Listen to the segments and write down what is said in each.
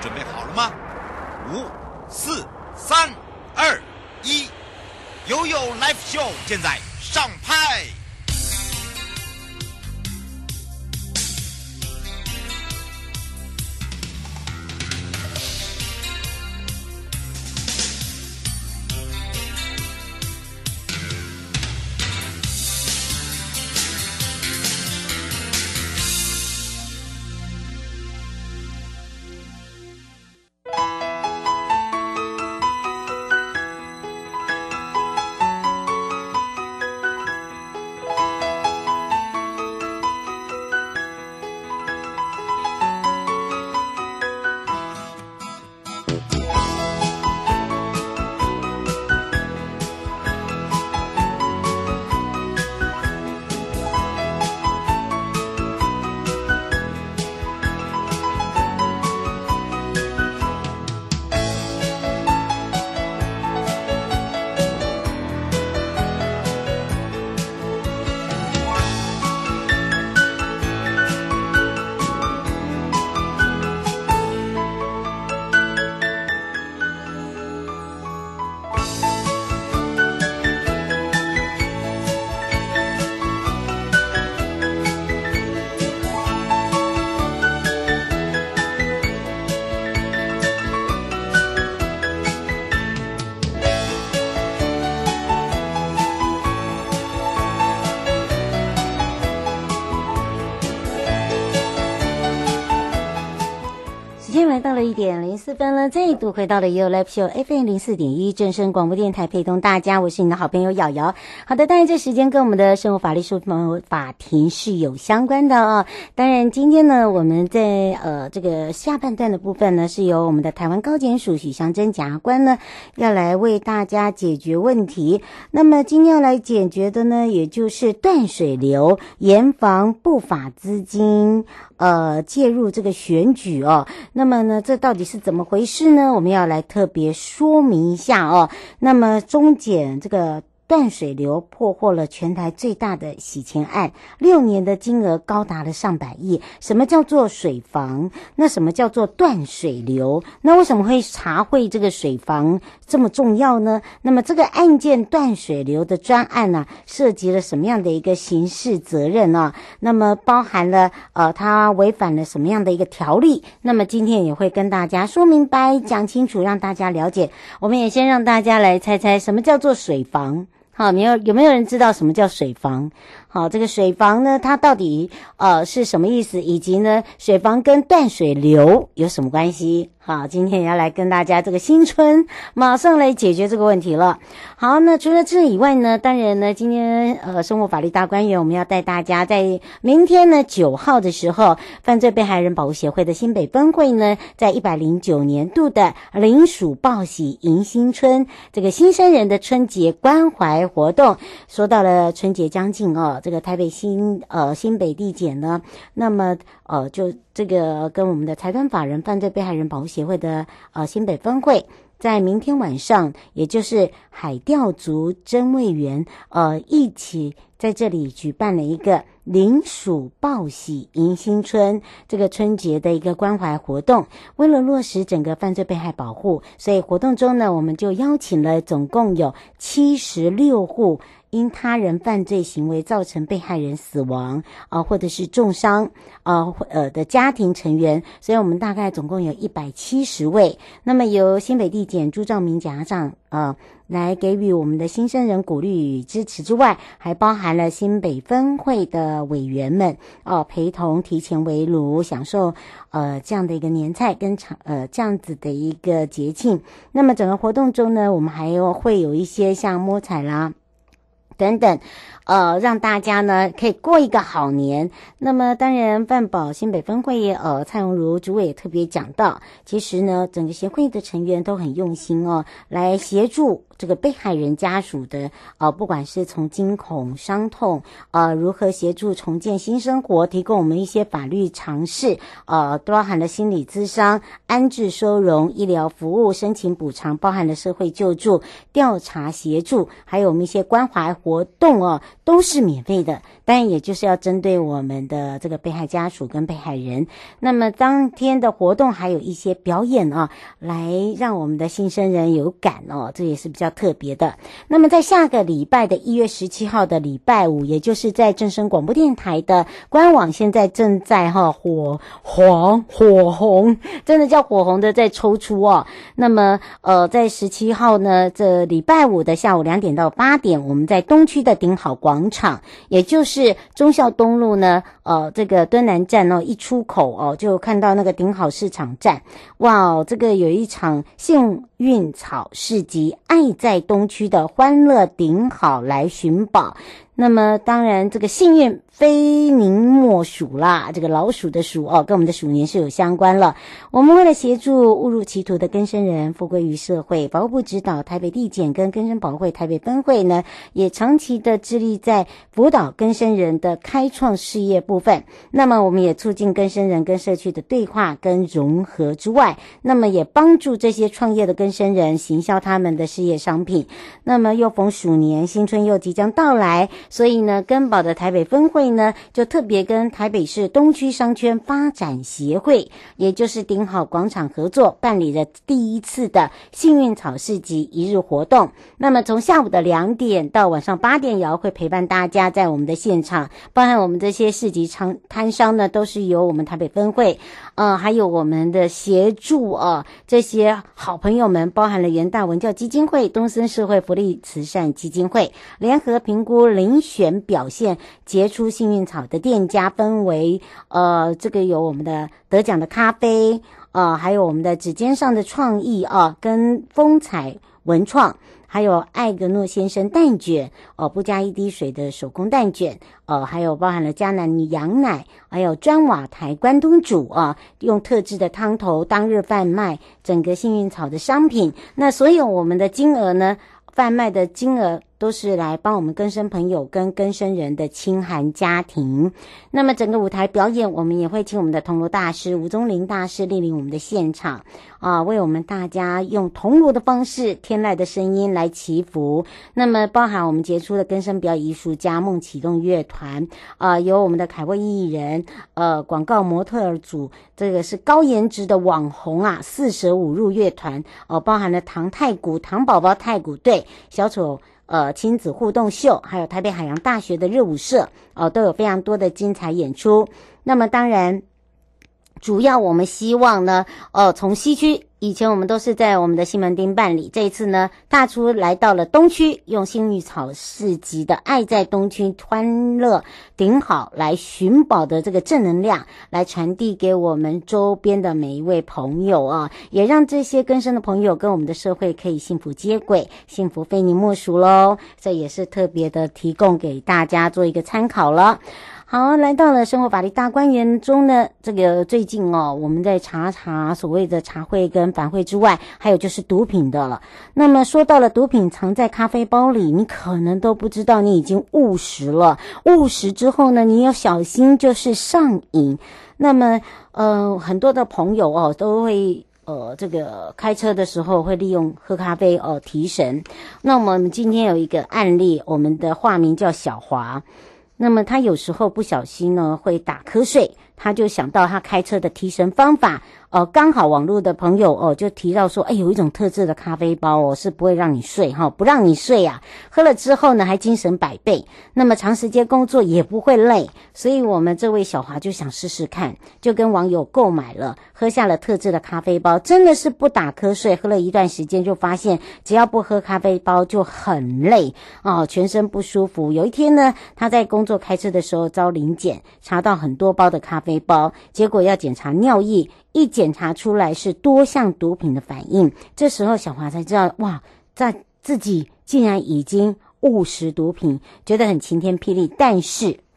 准备好了吗？5、4、3、2、1，悠悠 Live Show 现在上拍。 来到了1:04了，再度回到了 You Live Show FM 04.1正声广播电台，陪同大家，我是你的好朋友瑶瑶。好的，当然这时间跟我们的生活法律诉讼法庭是有相关的哦。当然今天呢，我们在这个下半段的部分呢，是由我们的台湾高检署许祥珍检察官呢，要来为大家解决问题。那么今天要来解决的呢，也就是断水流，严防不法资金介入这个选举哦。那么呢，这到底是怎么回事呢？我们要来特别说明一下哦。那么中检这个断水流破获了全台最大的洗钱案，6年的金额高达了上百亿。什么叫做水防？那什么叫做断水流？那为什么会查获这个水防这么重要呢？那么这个案件断水流的专案呢，涉及了什么样的一个刑事责任呢？那么包含了它违反了什么样的一个条例？那么今天也会跟大家说明白讲清楚，让大家了解。我们也先让大家来猜猜什么叫做水防。好，有没有人知道什么叫水防？好，这个水防呢，它到底是什么意思？以及呢，水防跟断水流有什么关系？好，今天也要来跟大家这个新春马上来解决这个问题了。好，那除了这以外呢，当然呢，今天生活法律大观园我们要带大家在明天呢9号的时候，犯罪被害人保护协会的新北分会呢，在109年度的领属报喜迎新春这个新生人的春节关怀活动。说到了春节将近哦，这个台北新北地检呢，那么就这个跟我们的财团法人犯罪被害人保护协会的新北分会，在明天晚上，也就是海钓族真卫园一起在这里举办了一个领属报喜迎新春这个春节的一个关怀活动。为了落实整个犯罪被害保护，所以活动中呢，我们就邀请了总共有76户因他人犯罪行为造成被害人死亡或者是重伤的家庭成员，所以我们大概总共有170位。那么由新北地检朱兆明检察长来给予我们的新生人鼓励与支持之外，还包含了新北分会的委员们陪同提前围炉，享受这样的一个年菜跟这样子的一个节庆。那么整个活动中呢，我们还会有一些像摸彩啦等等，让大家呢可以过一个好年。那么当然犯保新北分会蔡荣如主委也特别讲到，其实呢整个协会的成员都很用心来协助这个被害人家属的不管是从惊恐伤痛如何协助重建新生活，提供我们一些法律常识包含了心理咨商、安置收容、医疗服务、申请补偿，包含了社会救助、调查协助，还有我们一些关怀活动都是免费的，当然也就是要针对我们的这个被害家属跟被害人。那么当天的活动还有一些表演来让我们的新生人有感这也是比较特别的。那么在下个礼拜的1月17号的礼拜五，也就是在正声广播电台的官网，现在正在火红，真的叫火红的在抽出那么在17号呢，这礼拜五的下午2点到8点，我们在东区的顶好广场，也就是忠孝东路呢这个敦南站一出口就看到那个顶好市场站。哇，这个有一场幸运草市集，爱在东区的欢乐顶好来寻宝。那么当然这个幸运非您莫属啦，这个老鼠的鼠跟我们的鼠年是有相关了。我们为了协助误入歧途的更生人复归于社会，法务部指导台北地检跟更生保护会台北分会呢，也长期的致力在辅导更生人的开创事业部分。那么我们也促进更生人跟社区的对话跟融合之外，那么也帮助这些创业的更生人行销他们的事业商品。那么又逢鼠年，新春又即将到来，所以呢更保的台北分会呢就特别跟台北市东区商圈发展协会，也就是顶好广场合作，办理了第一次的幸运草市集一日活动。那么从下午的2点到晚上8点，也会陪伴大家在我们的现场，包含我们这些市集摊商呢都是由我们台北分会还有我们的协助这些好朋友们，包含了元大文教基金会、东森社会福利慈善基金会联合评估遴选表现杰出幸运草的店家，分为这个有我们的得奖的咖啡还有我们的指尖上的创意跟风采文创，还有艾格诺先生蛋卷不加一滴水的手工蛋卷还有包含了迦南羊奶，还有砖瓦台关东煮用特制的汤头当日贩卖整个幸运草的商品。那所有我们的金额呢，贩卖的金额都是来帮我们更生朋友跟更生人的清寒家庭。那么整个舞台表演，我们也会请我们的铜锣大师吴宗麟大师莅临我们的现场为我们大家用铜锣的方式，天籁的声音来祈福。那么包含我们杰出的更生表演艺术家梦启动乐团有我们的凯威艺人广告模特儿组，这个是高颜值的网红四舍五入乐团包含了唐太鼓、唐宝宝太鼓队、小丑亲子互动秀，还有台北海洋大学的热舞社都有非常多的精彩演出。那么当然主要我们希望呢从西区，以前我们都是在我们的西门町办理，这一次呢踏出来到了东区，用幸运草市集的爱在东区欢乐顶好来寻宝的这个正能量来传递给我们周边的每一位朋友也让这些更生的朋友跟我们的社会可以幸福接轨，幸福非你莫属咯。这也是特别的提供给大家做一个参考了。好，来到了生活法律大观园中呢，这个最近我们在查所谓的茶会跟反会之外，还有就是毒品的了。那么说到了毒品藏在咖啡包里，你可能都不知道你已经误食了，误食之后呢，你要小心就是上瘾。那么很多的朋友都会这个开车的时候会利用喝咖啡提神。那我们今天有一个案例，我们的化名叫小华。那么他有时候不小心呢会打瞌睡，他就想到他开车的提神方法刚好网络的朋友就提到说有一种特制的咖啡包是不会让你睡不让你睡喝了之后呢还精神100倍，那么长时间工作也不会累，所以我们这位小华就想试试看，就跟网友购买了，喝下了特制的咖啡包，真的是不打瞌睡，喝了一段时间就发现只要不喝咖啡包就很累全身不舒服。有一天呢他在工作开车的时候遭临检，查到很多包的咖啡包，结果要检查尿液，一检查出来是多项毒品的反应。这时候小华才知道哇，自己竟然已经误食毒品，觉得很晴天霹雳。但是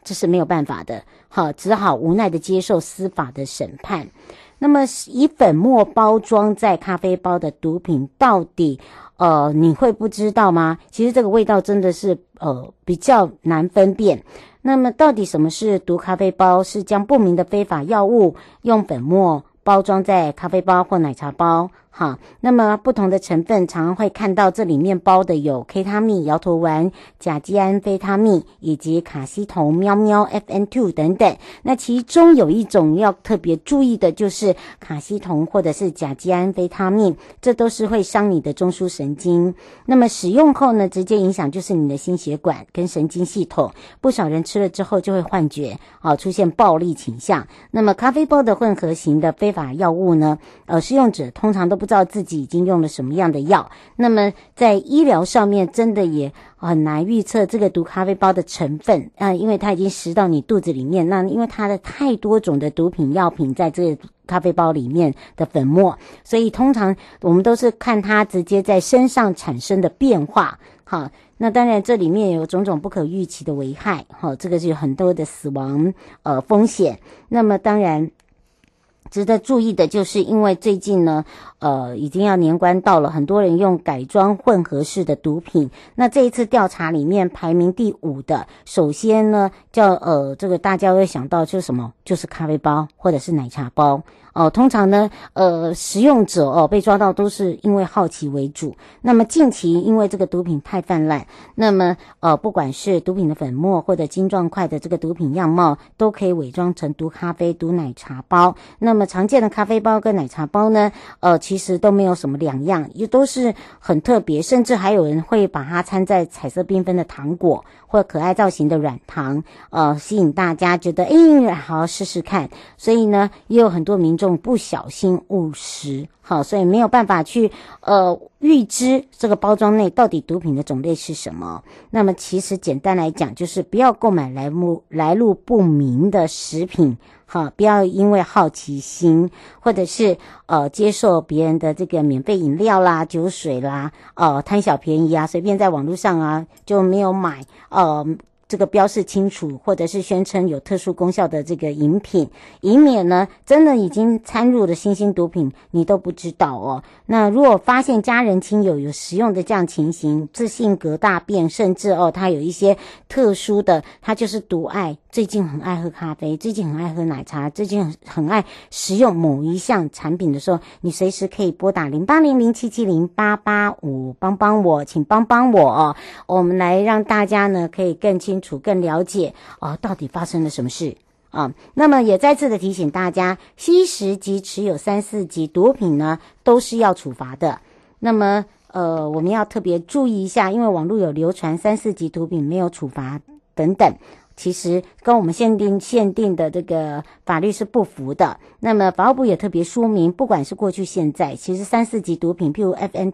这是没有办法的，好，只好无奈的接受司法的审判。那么以粉末包装在咖啡包的毒品到底你会不知道吗？其实这个味道真的是比较难分辨。那么到底什么是毒咖啡包？是将不明的非法药物用粉末包装在咖啡包或奶茶包。好，那么不同的成分常常会看到这里面包的有 K 他命、摇头丸、甲基安非他命以及卡西酮、喵喵 FN2 等等。那其中有一种要特别注意的就是卡西酮或者是甲基安非他命，这都是会伤你的中枢神经。那么使用后呢，直接影响就是你的心血管跟神经系统。不少人吃了之后就会幻觉，出现暴力倾向。那么咖啡包的混合型的非法药物呢，使用者通常都不知道自己已经用了什么样的药。那么在医疗上面真的也很难预测这个毒咖啡包的成分因为它已经食到你肚子里面，那因为它的太多种的毒品药品在这个咖啡包里面的粉末，所以通常我们都是看它直接在身上产生的变化。好，那当然这里面有种种不可预期的危害，这个是有很多的死亡风险。那么当然值得注意的就是因为最近呢已经要年关到了，很多人用改装混合式的毒品。那这一次调查里面排名第5的，首先呢这个大家会想到就是什么？就是咖啡包或者是奶茶包。通常呢使用者被抓到都是因为好奇为主。那么近期因为这个毒品太泛滥，那么不管是毒品的粉末或者晶状块的这个毒品样貌，都可以伪装成毒咖啡、毒奶茶包。那么常见的咖啡包跟奶茶包呢其实都没有什么两样，也都是很特别，甚至还有人会把它掺在彩色缤纷的糖果或可爱造型的软糖吸引大家觉得好试试看。所以呢也有很多民众不小心误食，好，所以没有办法去预知这个包装内到底毒品的种类是什么。那么其实简单来讲就是不要购买来路不明的食品，好，不要因为好奇心或者是接受别人的这个免费饮料啦、酒水啦贪小便宜啊，随便在网络上就没有买这个标示清楚或者是宣称有特殊功效的这个饮品，以免呢真的已经掺入了新兴毒品你都不知道那如果发现家人亲友有使用的这样情形，自性格大变，甚至他有一些特殊的，他就是毒爱，最近很爱喝咖啡，最近很爱喝奶茶，最近很爱食用某一项产品的时候，你随时可以拨打0800770885帮我，请帮我我们来让大家呢可以更清楚更了解到底发生了什么事那么也再次的提醒大家，吸食及持有3、4级毒品呢都是要处罚的。那么我们要特别注意一下，因为网络有流传3、4级毒品没有处罚等等，其实跟我们限定的这个法律是不符的。那么法务部也特别说明，不管是过去现在，其实3、4级毒品譬如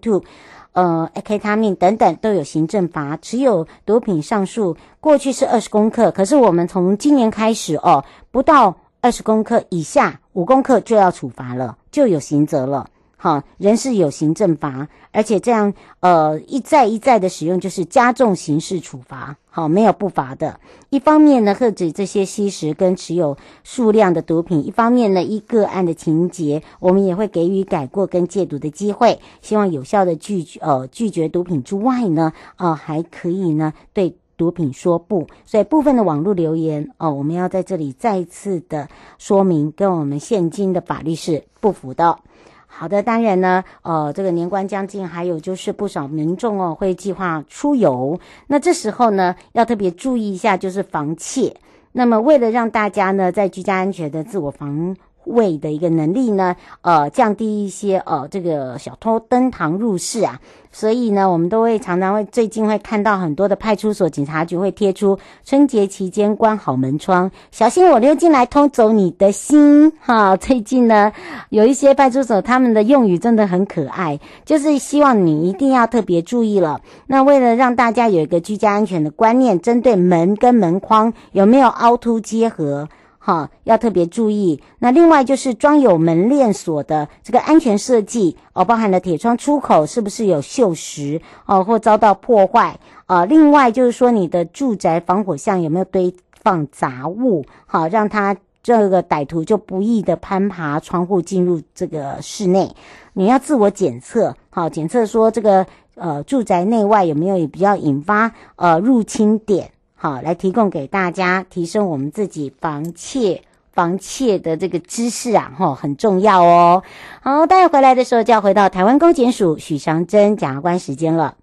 FN2K 他命等等都有行政罚。持有毒品上述过去是20公克，可是我们从今年开始不到20公克以下5公克就要处罚了，就有刑责了。好，人是有行政罚，而且这样一再的使用就是加重刑事处罚，好，没有不罚的。一方面呢遏止这些吸食跟持有数量的毒品，一方面呢依个案的情节，我们也会给予改过跟戒毒的机会，希望有效的拒绝毒品之外呢还可以呢对毒品说不。所以部分的网络留言我们要在这里再次的说明，跟我们现今的法律是不符的。好的，当然呢这个年关将近，还有就是不少民众会计划出游，那这时候呢要特别注意一下就是防窃。那么为了让大家呢在居家安全的自我防卫的一个能力呢降低一些这个小偷登堂入室所以呢我们都会常常最近会看到很多的派出所警察局会贴出春节期间关好门窗，小心我溜进来偷走你的心最近呢有一些派出所他们的用语真的很可爱，就是希望你一定要特别注意了。那为了让大家有一个居家安全的观念，针对门跟门框有没有凹凸接合要特别注意。那另外就是装有门链锁的这个安全设计包含了铁窗出口是不是有锈蚀或遭到破坏另外就是说你的住宅防火巷有没有堆放杂物，好，让他这个歹徒就不易的攀爬窗户进入这个室内。你要自我检测，好，检测说这个住宅内外有没有比较引发入侵点，好，来提供给大家，提升我们自己防窃的这个知识啊，很重要哦。好，待会回来的时候就要回到台湾高检署许祥珍检察官时间了。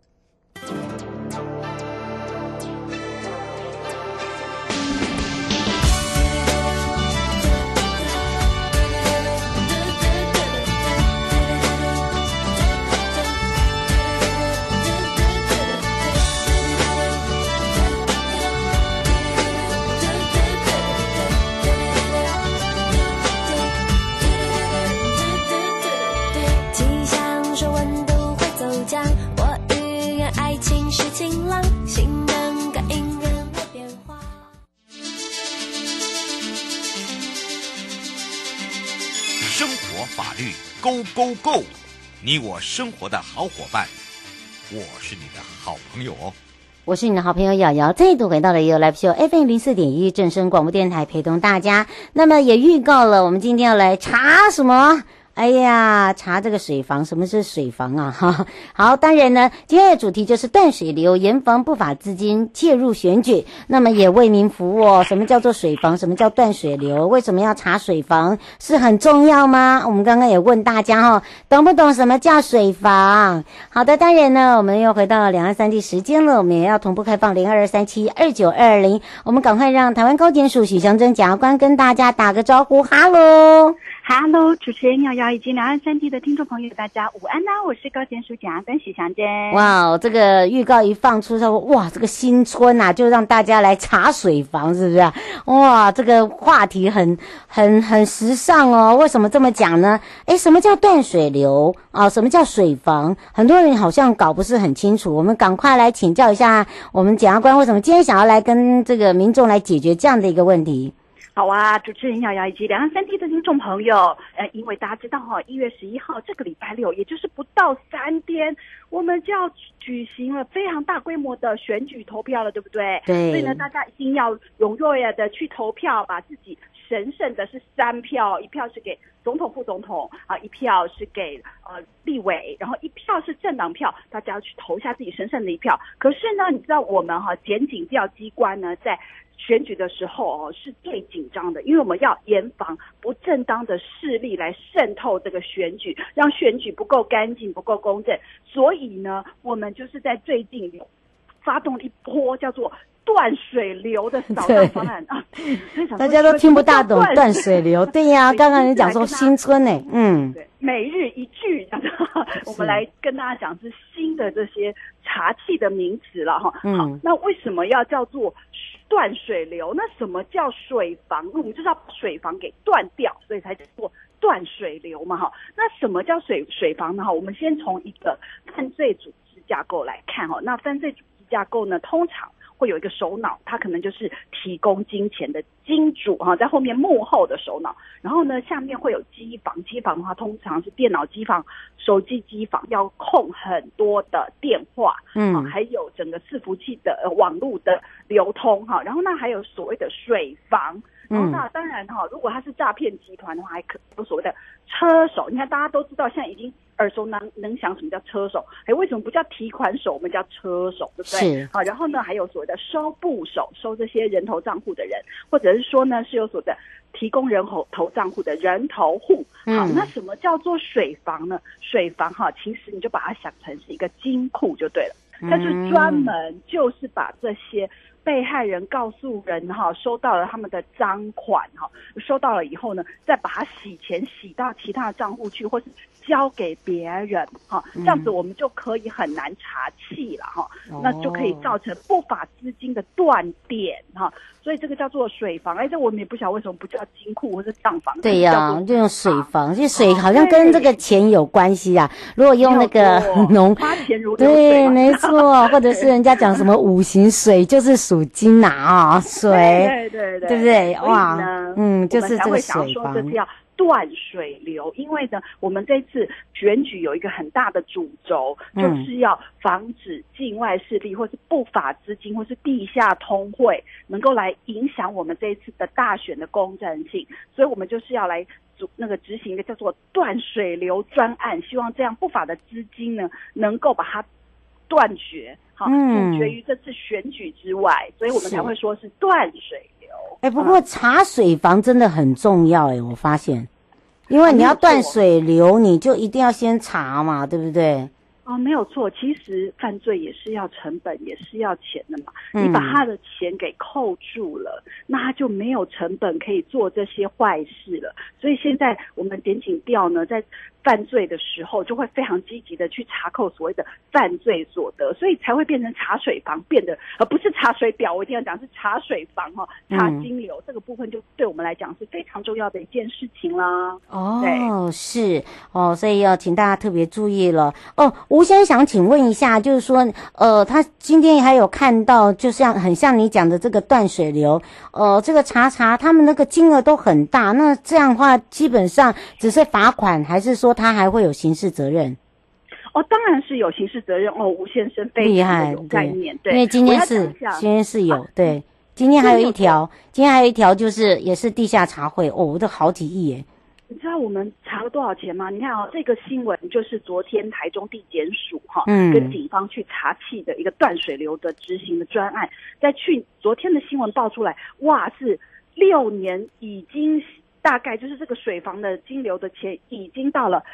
生活法律 Go Go Go， 你我生活的好伙伴，我是你的好朋友哦。 我是你的好朋友瑶瑶，再度回到了也有 Live Show FM 04.1正声广播电台，陪同大家。那么也预告了，我们今天要来查什么？哎呀，查这个水房，什么是水房啊？哈，好，当然呢，今天的主题就是断水流，严防不法资金介入选举。那么也为民服务哦。什么叫做水房？什么叫断水流？为什么要查水房？是很重要吗？我们刚刚也问大家懂不懂什么叫水房？好的，当然呢，我们又回到两岸三地时间了，我们也要同步开放02372920，我们赶快让台湾高检署许祥珍检察官跟大家打个招呼，哈喽。 Hello， 主持人瑶瑶以及两岸三地的听众朋友，大家午安呐！我是高检署检察官许祥珍。 哇，这个预告一放出，说哇，这个新春啊，就让大家来查水房，是不是？哇，这个话题很时尚哦。为什么这么讲呢？什么叫断水流啊？什么叫水房？很多人好像搞不是很清楚。我们赶快来请教一下我们检察官，为什么今天想要来跟这个民众来解决这样的一个问题？ 好啊，主持人瑶瑶以及两岸三地的听众朋友，因为大家知道1月11号这个礼拜六，也就是不到3天，我们就要举行了非常大规模的选举投票了，对不对？ 对。 所以呢，大家一定要踊跃的去投票，把自己神圣的是3票，一票是给总统、副总统啊，一票是给立委，然后一票是政党票，大家要去投下自己神圣的一票。可是呢，你知道我们检警调机关呢，在选举的时候是最紧张的，因为我们要严防不正当的势力来渗透这个选举，让选举不够干净、不够公正。所以呢，我们就是在最近发动了一波叫做断水流的扫荡方案啊！ 大家都听不大懂断水流，对呀，刚刚你讲说新春呢， 对，每日一句，我们来跟大家讲是新的这些查气的名词了哈。好，那为什么要叫做断水流？那什么叫水房？我们就是要把水房给断掉，所以才叫做断水流嘛哈。那什么叫水房呢？哈，我们先从一个犯罪组织架构来看哈。那犯罪组织架构呢，通常会有一个首脑，他可能就是提供金钱的金主哈，在后面幕后的首脑。然后呢，下面会有机房，机房的话通常是电脑机房、手机机房，要控很多的电话，还有整个伺服器的网络的流通哈。然后呢，还有所谓的水房。然后那当然如果他是诈骗集团的话，还可有所谓的车手。你看大家都知道，现在已经耳熟能详什么叫车手，为什么不叫提款手，我们叫车手，对不对？ 是。 好，然后呢，还有所谓的收部手，收这些人头账户的人，或者是说呢，是有所谓的提供人头账户的人头户。好，那什么叫做水房呢？水房其实你就把它想成是一个金库就对了，它是专门就是把这些被害人告诉人收到了他们的赃款收到了以后呢，再把它洗钱洗到其他的账户去，或是交给别人这样子我们就可以很难查气了那就可以造成不法资金的断点所以这个叫做水房。这我们也不晓得为什么不叫金库或是账房。 对呀，就用水房，这水好像跟这个钱有关系啊。如果用那个花钱如流水， 对，没错，或者是人家讲什么五行水，就是属金呐水， 对， 对不对？哇， 就是这个水房。 这是要断水流，因为呢，我们这次选举有一个很大的主轴，就是要防止境外势力或是不法资金或是地下通汇能够来影响我们这一次的大选的公正性，所以我们就是要来执行一个叫做断水流专案，希望这样不法的资金呢能够把它断绝，好，杜绝于这次选举之外，所以我们才会说是断水流。 不过查水房真的很重要我发现，因为你要断水流，你就一定要先查嘛，对不对？ 没有错，其实犯罪也是要成本，也是要钱的嘛。你把他的钱给扣住了，那他就没有成本可以做这些坏事了。所以现在我们检警调呢，在犯罪的时候就会非常积极的去查扣所谓的犯罪所得，所以才会变成查水房，变得不是查水表，我一定要讲是查水房查金流，这个部分就对我们来讲是非常重要的一件事情啦。 是所以要请大家特别注意了。吴先生想请问一下，就是说他今天还有看到，就像很像你讲的这个断水流，这个查他们那个金额都很大，那这样的话基本上只是罚款，还是说他还会有刑事责任？ 当然是有刑事责任吴先生非常的有概念，对， 因为今天是有对，今天还有一条就是也是地下查汇这好几亿耶。 你知道我们查了多少钱吗？你看这个新闻就是昨天台中地检署跟警方去查缉的一个断水流的执行的专案，昨天的新闻爆出来，哇，是6年已经大概就是这个水房的金流的钱已经到了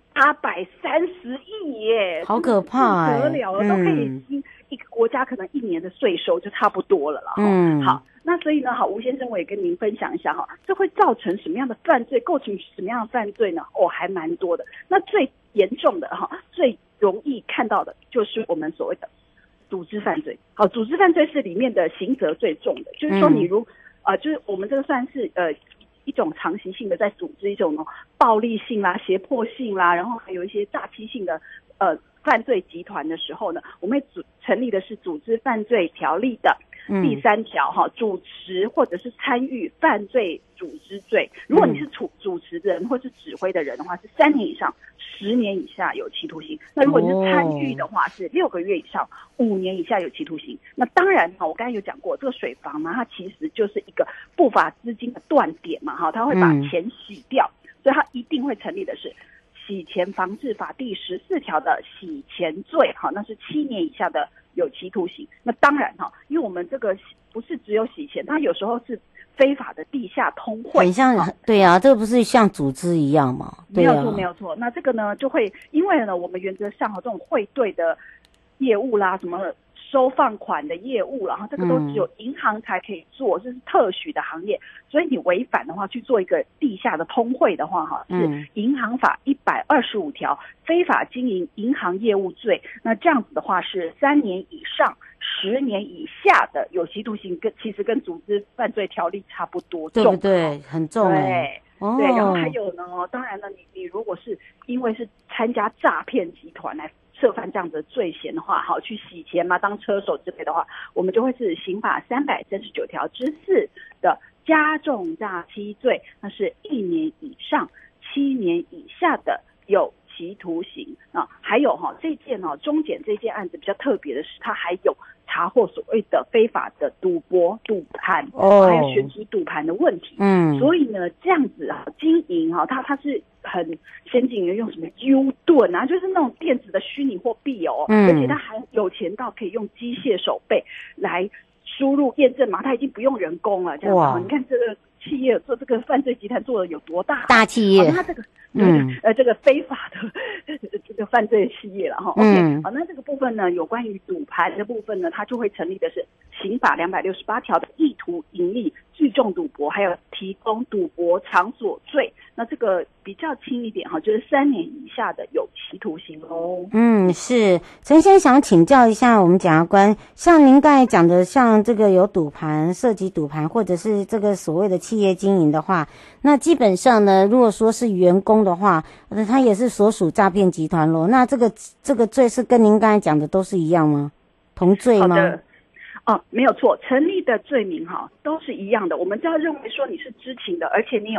830亿耶， 好可怕不得了了，都可以一个国家可能1年的税收就差不多了啦。好，那所以呢，吴先生我也跟您分享一下这会造成什么样的犯罪，构成什么样的犯罪呢？还蛮多的。那最严重的最容易看到的就是我们所谓的组织犯罪。组织犯罪是里面的刑责最重的，就是说你就是我们这个算是一种常习性的在组织一种暴力性啦、胁迫性啦，然后还有一些诈欺性的犯罪集团的时候呢，我们会成立的是组织犯罪条例的第3条主持或者是参与犯罪组织罪。如果你是主持人或是指挥的人的话，是3年以上10年以下有期徒刑。那如果你是参与的话，是6个月以上5年以下有期徒刑。那当然我刚才有讲过，这个水房嘛，它其实就是一个不法资金的断点嘛，它会把钱洗掉，所以它一定会成立的是洗钱防治法第14条的洗钱罪，那是7年以下的有期徒刑。那当然因为我们这个不是只有洗钱，它有时候是非法的地下通汇， 很像对啊，这个不是像组织一样吗？对啊， 没有错。那这个呢，就会因为呢，我们原则上这种汇兑的业务啦，什么收放款的业务，然后这个都只有银行才可以做，这是特许的行业，所以你违反的话去做一个地下的通汇的话是银行法125条非法经营银行业务罪。那这样子的话是3年以上10年以下的有期徒刑，其实跟组织犯罪条例差不多重， 对不对？很重对，然后还有呢，当然呢，你如果是因为是参加诈骗集团来涉犯这样的罪嫌的话，去洗钱嘛，当车手之类的话，我们就会是刑法339条之4的加重诈欺罪，那是1年以上7年以下的有期徒刑还有这件中检这件案子比较特别的是，它还有查获所谓的非法的赌博、赌盘，还有选举赌盘的问题。所以呢，这样子经营它是很先进的，用什么 U 盾啊，就是那种电子的虚拟货币而且它还有钱到可以用机械手背来输入验证嘛，它已经不用人工了，这样你看这个企业做这个犯罪集团做的有多大企业， 它这个这个非法的这个犯罪企业了OK，那这个部分呢，有关于赌盘的部分呢，它就会成立的是刑法268条的意图盈利、聚众赌博，还有提供赌博场所罪。那这个比较轻一点就是3年以下的有期徒刑喽。 是陈先生想请教一下我们检察官，像您刚才讲的，像这个有赌盘、涉及赌盘或者是这个所谓的企业经营的话，那基本上呢，如果说是员工的话，他也是所属诈骗集团咯。那这个罪是跟您刚才讲的都是一样吗？同罪吗？ 好的。没有错，成立的罪名都是一样的。我们只要认为说你是知情的，而且你有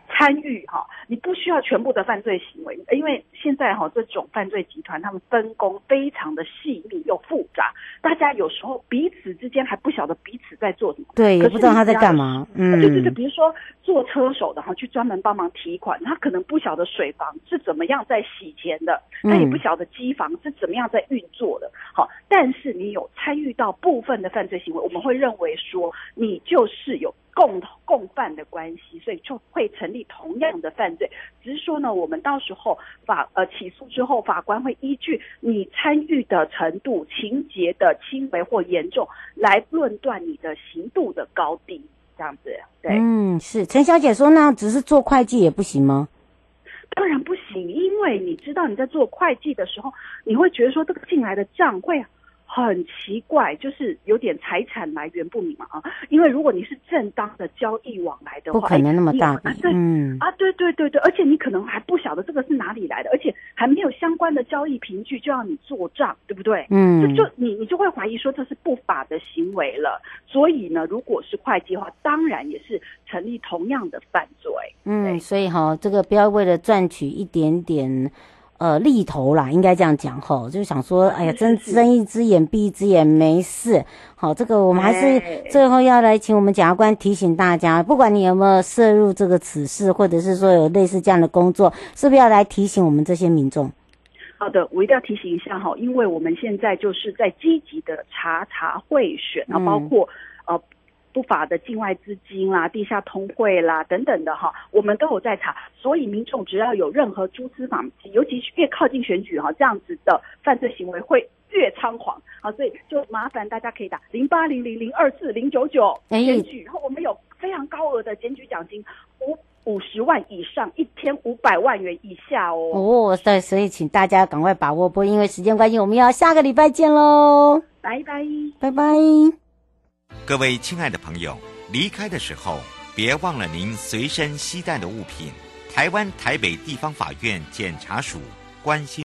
参与你不需要全部的犯罪行为，因为现在这种犯罪集团他们分工非常的细密又复杂，大家有时候彼此之间还不晓得彼此在做什么， 对，也不知道他在干嘛。 对，比如说做车手的去专门帮忙提款，他可能不晓得水房是怎么样在洗钱的，他也不晓得机房是怎么样在运作的。但是你有参与到部分的犯罪行为，我们会认为说你就是有共犯的关系，所以就会成立同样的犯罪。只是说呢，我们到时候起诉之后，法官会依据你参与的程度、情节的轻微或严重来论断你的刑度的高低，这样子。对， 是陈小姐说，那只是做会计也不行吗？ 当然不行，因为你知道你在做会计的时候，你会觉得说这个进来的账会很奇怪，就是有点财产来源不明嘛因为如果你是正当的交易往来的话， 不可能那么大笔。 对，而且你可能还不晓得这个是哪里来的，而且还没有相关的交易凭据就要你做账，对不对？你就会怀疑说这是不法的行为了。所以呢，如果是会计的话，当然也是成立同样的犯罪。 所以这个不要为了赚取一点点利头啦，应该这样讲就想说，哎呀，睁一只眼闭一只眼没事。这个我们还是最后要来请我们检察官提醒大家，不管你有没有涉入这个此事，或者是说有类似这样的工作，是不是要来提醒我们这些民众？ 好的，我一定要提醒一下因为我们现在就是在积极的查贿选包括不法的境外资金啦、地下通汇啦等等的我们都有在查，所以民众只要有任何蛛丝马迹，尤其是越靠近选举这样子的犯罪行为会越猖狂所以就麻烦大家可以打0800024099检举，然后我们有非常高额的检举奖金，50万以上，1天500万元以下对，所以请大家赶快把握，不过因为时间关系，我们要下个礼拜见咯， 拜拜， 拜拜。 各位亲爱的朋友，离开的时候别忘了您随身携带的物品。台湾台北地方法院检察署关心